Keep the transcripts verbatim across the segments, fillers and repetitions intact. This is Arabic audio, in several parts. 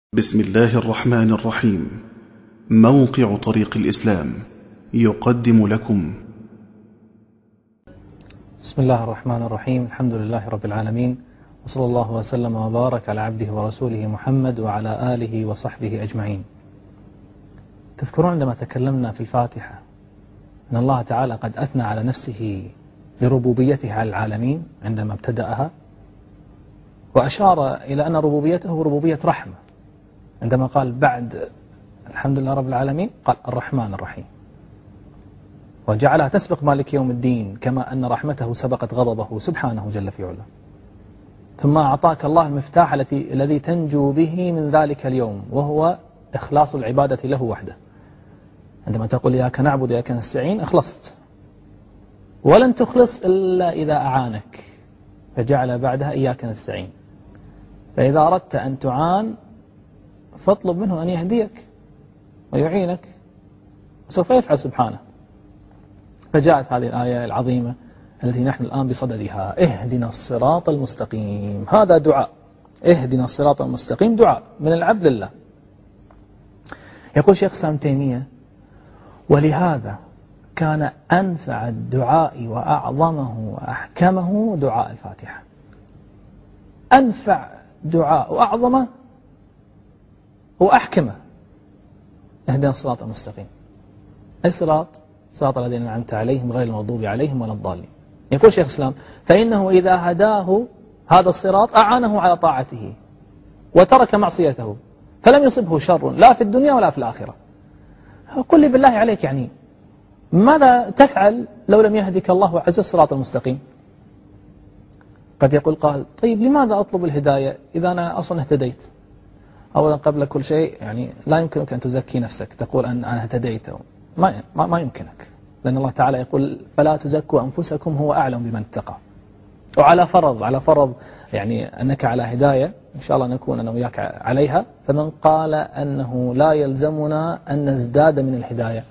بسم الله الرحمن الرحيم. موقع طريق الإسلام يقدم لكم. بسم الله الرحمن الرحيم. الحمد لله رب العالمين، وصلى الله وسلم وبارك على عبده ورسوله محمد وعلى آله وصحبه أجمعين. تذكرون عندما تكلمنا في الفاتحة أن الله تعالى قد أثنى على نفسه بربوبيته على العالمين عندما ابتدأها، وأشار إلى أن ربوبيته ربوبية رحمة عندما قال بعد الحمد لله رب العالمين قال الرحمن الرحيم، وجعلها تسبق مالك يوم الدين كما أن رحمته سبقت غضبه سبحانه جل في علاه. ثم أعطاك الله المفتاح الذي الذي تنجو به من ذلك اليوم، وهو إخلاص العبادة له وحده. عندما تقول إياك نعبد وإياك نستعين أخلصت، ولن تخلص إلا إذا أعانك، فجعل بعدها إياك نستعين. فإذا أردت أن تعان فاطلب منه أن يهديك ويعينك، وسوف يفعل سبحانه. فجاءت هذه الآية العظيمة التي نحن الآن بصددها: اهدنا الصراط المستقيم. هذا دعاء، اهدنا الصراط المستقيم، دعاء من العبد لله. يقول شيخ الإسلام ابن تيمية: ولهذا كان أنفع الدعاء وأعظمه وأحكمه دعاء الفاتحة. أنفع دعاء وأعظمه وأحكمه اهدنا الصراط المستقيم. أي صراط؟ صراط الذين أنعمت عليهم غير المغضوب عليهم ولا الضالين. يقول شيخ الإسلام: فإنه إذا هداه هذا الصراط أعانه على طاعته وترك معصيته، فلم يصبه شر لا في الدنيا ولا في الآخرة. قل لي بالله عليك، يعني ماذا تفعل لو لم يهدك الله عز وجل الصراط المستقيم؟ قد يقول قال: طيب لماذا أطلب الهداية إذا أنا أصلا اهتديت؟ أولا قبل كل شيء يعني لا يمكنك أن تزكي نفسك تقول أن أنا اهتديت، ما, ما, ما يمكنك، لأن الله تعالى يقول: فلا تزكوا أنفسكم هو أعلم بمن اتقى. وعلى فرض على فرض يعني أنك على هداية إن شاء الله نكون أنا وياك عليها، فمن قال أنه لا يلزمنا أن نزداد من الهداية.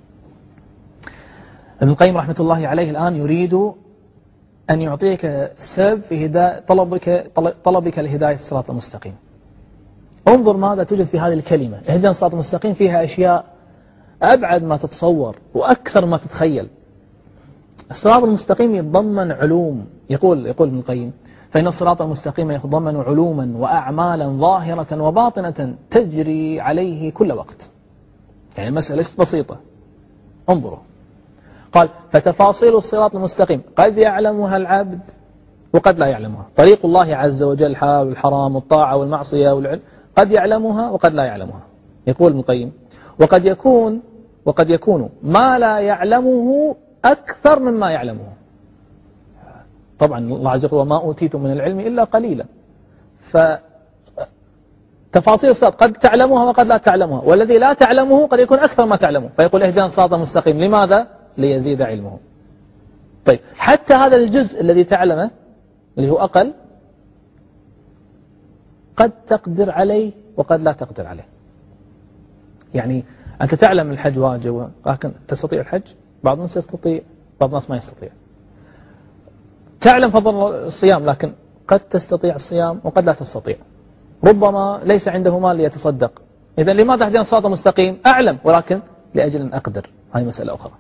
ابن القيم رحمة الله عليه الآن يريد أن يعطيك سبب في هداية طلبك طلبك لهداية الصراط المستقيم. انظر ماذا توجد في هذه الكلمة اهدنا الصراط المستقيم، فيها أشياء أبعد ما تتصور وأكثر ما تتخيل. الصراط المستقيم يتضمن علوم، يقول يقول ابن القيم: فإن الصراط المستقيم يتضمن علوما وأعمالا ظاهرة وباطنة تجري عليه كل وقت. يعني المسألة ليست بسيطة. انظروا، قال: فتفاصيل الصراط المستقيم قد يعلمها العبد وقد لا يعلمها. طريق الله عز وجل، الحلال والحرام والطاعة والمعصية والعلم، قد يعلمها وقد لا يعلمها. يقول ابن القيم: وقد يكون وقد يكون ما لا يعلمه أكثر مما يعلمه. طبعا الله عز وجل: وما أوتيتم من العلم إلا قليلا. فتفاصيل الصراط قد تعلمها وقد لا تعلمها، والذي لا تعلمه قد يكون أكثر ما تعلمه. فيقول: اهدنا الصراط المستقيم. لماذا؟ ليزيد علمه. طيب، حتى هذا الجزء الذي تعلمه اللي هو أقل قد تقدر عليه وقد لا تقدر عليه. يعني أنت تعلم الحج واجب، لكن تستطيع الحج؟ بعض الناس يستطيع، بعض الناس ما يستطيع. تعلم فضل الصيام، لكن قد تستطيع الصيام وقد لا تستطيع. ربما ليس عنده مال ليتصدق. إذن لماذا اهدنا الصراط المستقيم؟ أعلم، ولكن لأجل أن أقدر. هذه مسألة أخرى.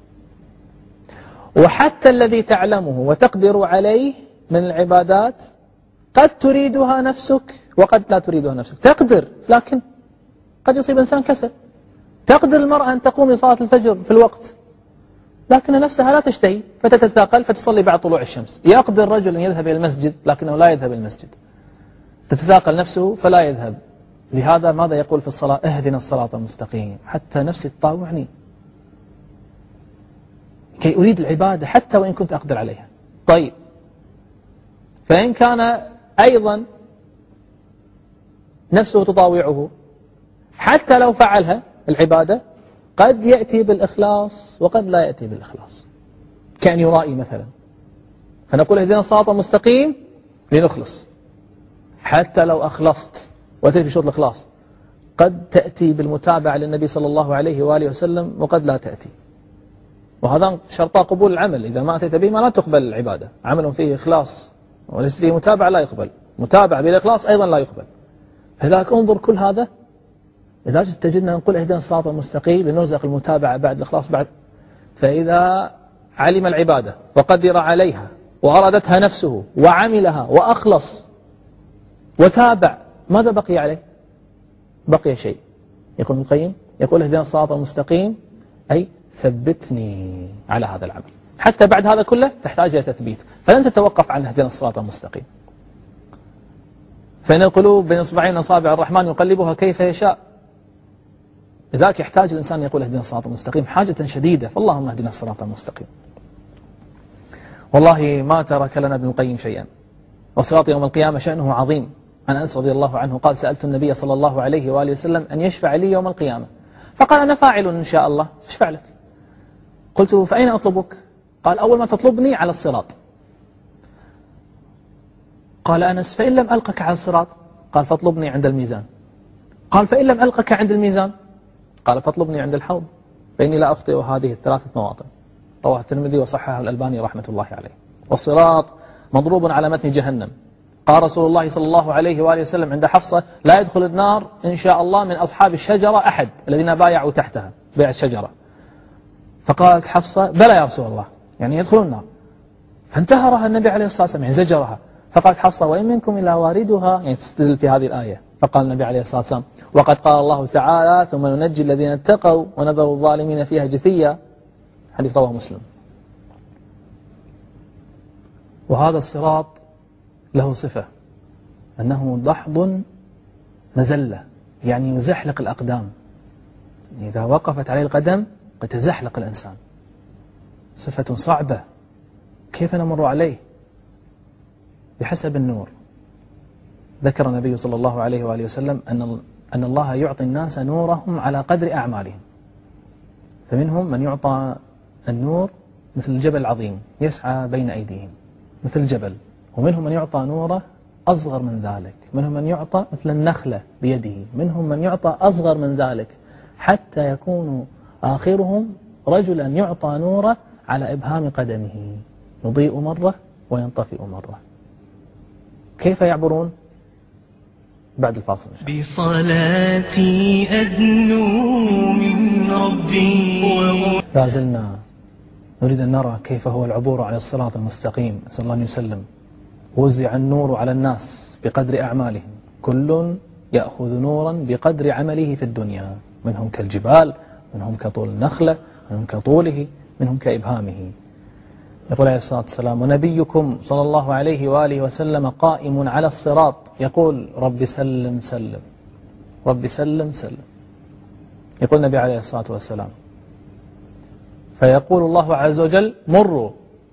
وحتى الذي تعلمه وتقدر عليه من العبادات قد تريدها نفسك وقد لا تريدها نفسك. تقدر، لكن قد يصيب إنسان كسل. تقدر المرأة أن تقوم لصلاة الفجر في الوقت، لكن نفسها لا تشتهي فتتثاقل فتصلي بعد طلوع الشمس. يقدر الرجل أن يذهب إلى المسجد لكنه لا يذهب إلى المسجد، تتثاقل نفسه فلا يذهب. لهذا ماذا يقول في الصلاة؟ اهدنا الصراط المستقيم. حتى نفسي تطاوعني كي أريد العبادة حتى وإن كنت أقدر عليها. طيب، فإن كان أيضا نفسه تطاوعه حتى لو فعلها العبادة، قد يأتي بالإخلاص وقد لا يأتي بالإخلاص، كأن يرائي مثلا. فنقول اهدنا الصراط المستقيم لنخلص. حتى لو أخلصت وأتيت بشروط الإخلاص، قد تأتي بالمتابعة للنبي صلى الله عليه وآله وسلم وقد لا تأتي. وهذا شرطا قبول العمل، إذا ما أتيت به ما لا تقبل العبادة. عمل فيه إخلاص وليس فيه متابعة لا يقبل، متابعة بالإخلاص أيضا لا يقبل. لذلك انظر كل هذا لذلك تجدنا نقول اهدنا الصراط المستقيم لنرزق المتابعة بعد الإخلاص بعد. فإذا علم العبادة وقدر عليها وأرادتها نفسه وعملها وأخلص وتابع، ماذا بقي عليه؟ بقي شيء. يقول ابن القيم يقول اهدنا الصراط المستقيم أي ثبتني على هذا العمل. حتى بعد هذا كله تحتاج إلى تثبيت، فلن تتوقف عن اهدنا الصراط المستقيم. فإن القلوب بين إصبعين أصابع الرحمن يقلبها كيف يشاء. لذلك يحتاج الإنسان يقول اهدنا الصراط المستقيم حاجة شديدة، فاللهم اهدنا الصراط المستقيم. والله ما ترك لنا ابن القيم شيئا. والصراط يوم القيامة شأنه عظيم. عن أنس رضي الله عنه قال سألت النبي صلى الله عليه وآله وسلم أن يشفع لي يوم القيامة، فقال أنا فاعل إن شاء الله، اشفع لك. قلت فأين أطلبك؟ قال أول ما تطلبني على الصراط. قال أنس فإن لم ألقك على الصراط؟ قال فاطلبني عند الميزان. قال فإن لم ألقك عند الميزان؟ قال فاطلبني عند الحوض فإني لا أخطئ هذه الثلاثة مواطن. رواه الترمذي وصححه الألباني رحمة الله عليه. والصراط مضروب على متن جهنم. قال رسول الله صلى الله عليه وآله وسلم عند حفصة لا يدخل النار إن شاء الله من أصحاب الشجرة أحد الذين بايعوا تحتها بيع الشجرة. فقالت حفصة بلى يا رسول الله، يعني يدخلون النار. فانتهرها النبي عليه الصلاة والسلام، يعني زجرها. فقالت حفصة وإن منكم إلا واردها، يعني تستدل في هذه الآية. فقال النبي عليه الصلاة والسلام وقد قال الله تعالى ثم ننجي الذين اتقوا ونذر الظالمين فيها جثيا، حديث رواه مسلم. وهذا الصراط له صفة أنه دحض مزلة، يعني يزحلق الأقدام. إذا وقفت عليه القدم قد تزحلق الإنسان. صفة صعبة، كيف نمر عليه؟ بحسب النور. ذكر النبي صلى الله عليه وآله وسلم أن أن الله يعطي الناس نورهم على قدر أعمالهم. فمنهم من يعطى النور مثل الجبل العظيم يسعى بين أيديهم مثل الجبل، ومنهم من يعطى نوره أصغر من ذلك، منهم من يعطى مثل النخلة بيده، منهم من يعطى أصغر من ذلك، حتى يكون آخرهم رجلا يعطى نوره على إبهام قدمه يضيء مرة وينطفئ مرة. كيف يعبرون؟ بعد الفاصل. بصلاتي أدنو من ربي. لا زلنا نريد أن نرى كيف هو العبور على الصراط المستقيم، نسأل الله أن يسلم. وزع النور على الناس بقدر أعمالهم، كل يأخذ نورا بقدر عمله في الدنيا، منهم كالجبال، منهم كطول النخلة، منهم كطوله، منهم كإبهامه. يقول عليه الصلاة والسلام ونبيكم صلى الله عليه وآله وسلم قائم على الصراط يقول رب سلم سلم، رب سلم سلم. يقول النبي عليه الصلاة والسلام فيقول الله عز وجل مروا،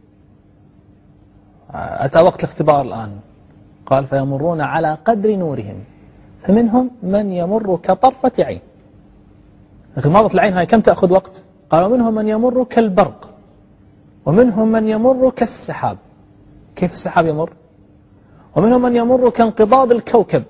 أتى وقت الاختبار الآن، قال فيمرون على قدر نورهم، فمنهم من يمر كطرفة عين. غماضة العين هاي كم تأخذ وقت؟ قال ومنهم من يمر كالبرق، ومنهم من يمر كالسحاب. كيف السحاب يمر؟ ومنهم من يمر كانقضاض الكوكب،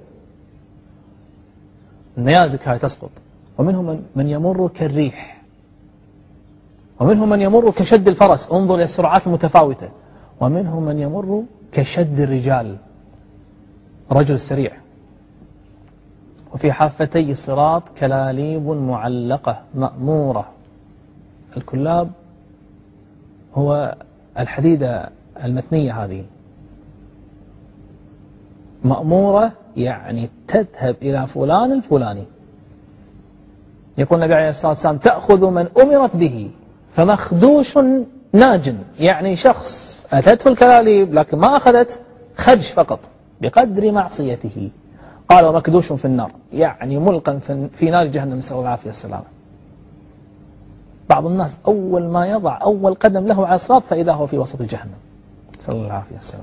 النيازك هاي تسقط. ومنهم من يمر كالريح، ومنهم من يمر كشد الفرس، انظر إلى السرعات المتفاوتة. ومنهم من يمر كشد الرجال، رجل السريع. وفي حافتي الصراط كلاليب معلقة مأمورة. الكلاب هو الحديدة المتنية هذه، مأمورة يعني تذهب إلى فلان الفلاني. يقول النبي عليه الصلاة والسلام تأخذ من أمرت به فمخدوش ناج، يعني شخص أتته الكلاليب لكن ما أخذت خدش فقط بقدر معصيته. قال ومكدوش في النار، يعني ملقا في نار جهنم، نسأل الله العافية والسلامة. بعض الناس أول ما يضع أول قدم له على الصراط فإذا هو في وسط جهنم، نسأل الله العافية والسلامة.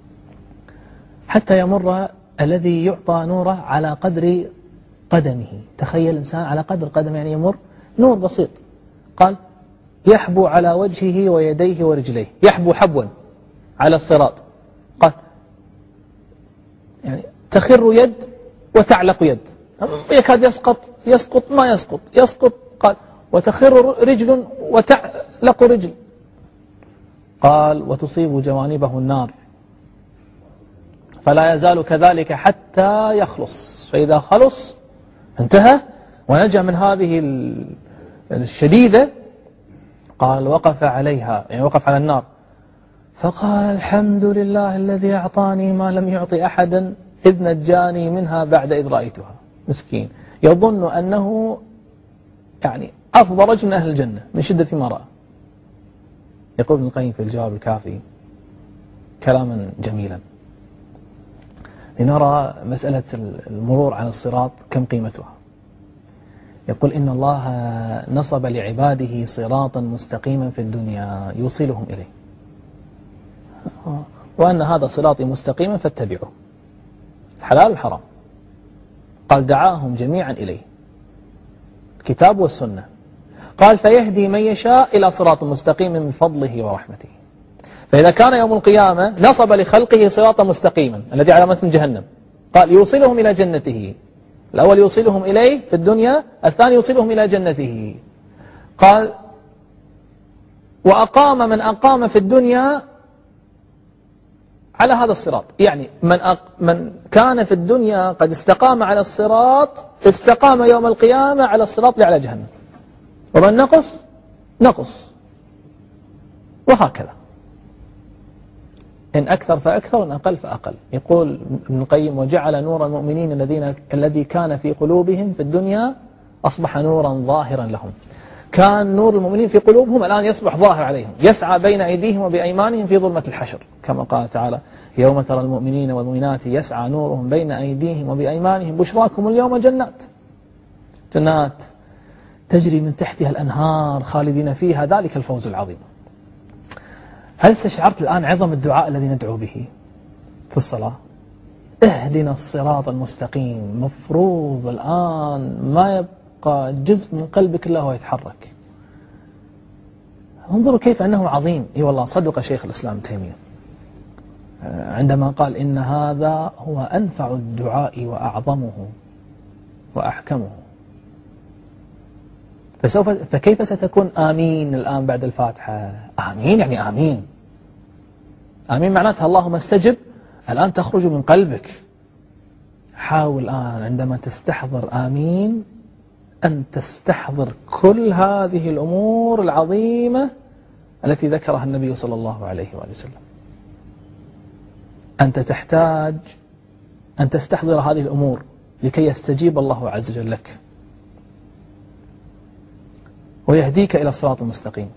حتى يمر الذي يعطى نوره على قدر قدمه. تخيل الإنسان على قدر قدمه، يعني يمر نور بسيط. قال يحبو على وجهه ويديه ورجليه، يحبو حبوا على الصراط. قال يعني تخر يد وتعلق يد، يكاد يسقط يسقط ما يسقط يسقط. قال وتخر رجل وتعلق رجل. قال وتصيب جوانبه النار، فلا يزال كذلك حتى يخلص، فإذا خلص انتهى ونجا من هذه الشديدة، قال وقف عليها، يعني وقف على النار، فقال الحمد لله الذي أعطاني ما لم يعطي أحدا إذ نجاني منها بعد إذ رأيتها. مسكين يظن أنه يعني أفضل رجل من أهل الجنة من شدة ما رأى. يقول ابن القيم في الجواب الكافي كلاما جميلا لنرى مسألة المرور على الصراط كم قيمتها. يقول إن الله نصب لعباده صراطا مستقيما في الدنيا يوصلهم إليه، وأن هذا صراطي مستقيما فاتبعوه، الحلال والحرام. قال دعاهم جميعا إليه، الكتاب والسنة. قال فيهدي من يشاء إلى صراط مستقيم من فضله ورحمته. فإذا كان يوم القيامة نصب لخلقه صراطا مستقيما الذي على متن جهنم، قال يوصلهم إلى جنته. الأول يوصلهم إليه في الدنيا، الثاني يوصلهم إلى جنته. قال وأقام من أقام في الدنيا على هذا الصراط، يعني من, أق... من كان في الدنيا قد استقام على الصراط استقام يوم القيامة على الصراط اللي على جهنم، ومن نقص نقص، وهكذا إن أكثر فأكثر وإن أقل فأقل. يقول ابن القيم وجعل نور المؤمنين الذين الذي كان في قلوبهم في الدنيا أصبح نورا ظاهرا لهم. كان نور المؤمنين في قلوبهم الآن يصبح ظاهر عليهم، يسعى بين أيديهم وبأيمانهم في ظلمة الحشر، كما قال تعالى يوم ترى المؤمنين والمؤمنات يسعى نورهم بين أيديهم وبأيمانهم بشراكم اليوم جنات جنات تجري من تحتها الأنهار خالدين فيها ذلك الفوز العظيم. هل استشعرت الآن عظم الدعاء الذي ندعو به في الصلاة؟ اهدنا الصراط المستقيم. مفروض الآن ما يبقى جزء من قلبك إلا هو يتحرك. انظروا كيف أنه عظيم. اي والله صدق شيخ الإسلام تيمية عندما قال إن هذا هو أنفع الدعاء وأعظمه وأحكمه. فسوف فكيف ستكون آمين الآن بعد الفاتحة؟ آمين يعني آمين آمين معناتها اللهم استجب، الآن تخرج من قلبك. حاول الآن عندما تستحضر آمين أن تستحضر كل هذه الأمور العظيمة التي ذكرها النبي صلى الله عليه وآله وسلم. أنت تحتاج أن تستحضر هذه الأمور لكي يستجيب الله عز وجل لك ويهديك إلى الصراط المستقيم،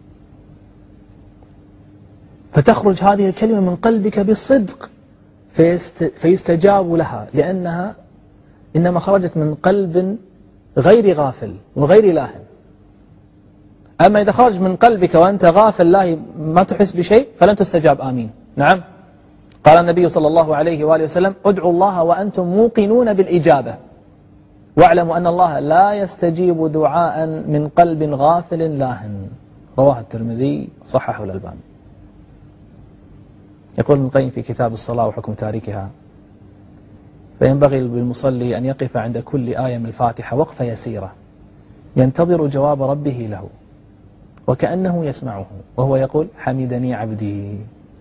فتخرج هذه الكلمة من قلبك بصدق فيست فيستجاب لها، لأنها إنما خرجت من قلب غير غافل وغير لاهٍ. أما إذا خرج من قلبك وأنت غافل لاهي ما تحس بشيء فلن تستجاب آمين. نعم قال النبي صلى الله عليه وآله وسلم ادعوا الله وأنتم موقنون بالإجابة واعلموا أن الله لا يستجيب دعاء من قلب غافل لاهٍ. رواه الترمذي صححه الألباني. يقول ابن القيم في كتاب الصلاة وحكم تاركها فينبغي بالمصلي أن يقف عند كل آية من الفاتحة وقفة يسيرة ينتظر جواب ربه له وكأنه يسمعه وهو يقول حمدني عبدي.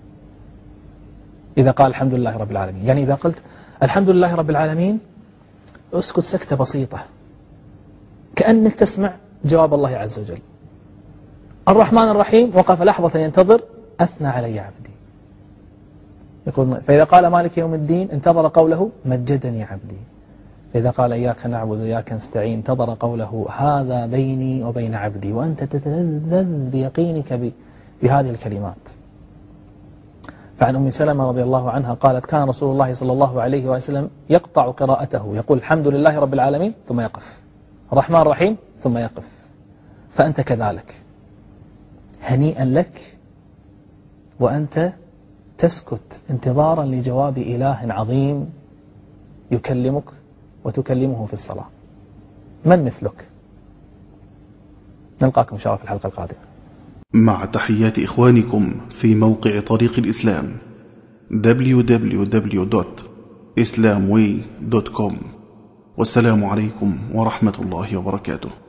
إذا قال الحمد لله رب العالمين، يعني إذا قلت الحمد لله رب العالمين اسكت سكتة بسيطة كأنك تسمع جواب الله عز وجل. الرحمن الرحيم وقف لحظة ينتظر أثنى علي عبدي. يقول فإذا قال مالك يوم الدين انتظر قوله مجدني عبدي. فإذا قال إياك نعبد وإياك نستعين انتظر قوله هذا بيني وبين عبدي، وأنت تتلذذ بيقينك بهذه الكلمات. فعن أم سلمة رضي الله عنها قالت كان رسول الله صلى الله عليه وسلم يقطع قراءته يقول الحمد لله رب العالمين ثم يقف، الرحمن الرحيم ثم يقف. فأنت كذلك، هنيئا لك وأنت تسكت انتظارا لجواب إله عظيم يكلمك وتكلمه في الصلاة. من مثلك؟ نلقاكم إن شاء الله في الحلقة القادمة. مع تحيات إخوانكم في موقع طريق الإسلام دبليو دبليو دبليو دوت إسلام واي دوت كوم. والسلام عليكم ورحمة الله وبركاته.